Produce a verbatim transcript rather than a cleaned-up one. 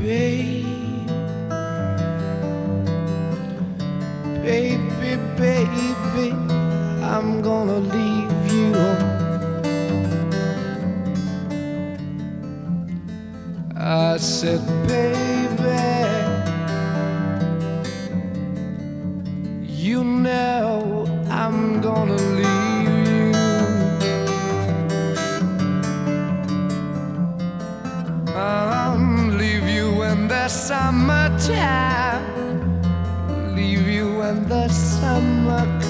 babe. Baby, baby, I'm gonna leave you. I said, baby, you know I'm gonna leave you. Um, leave you in the summertime, leave you in the summer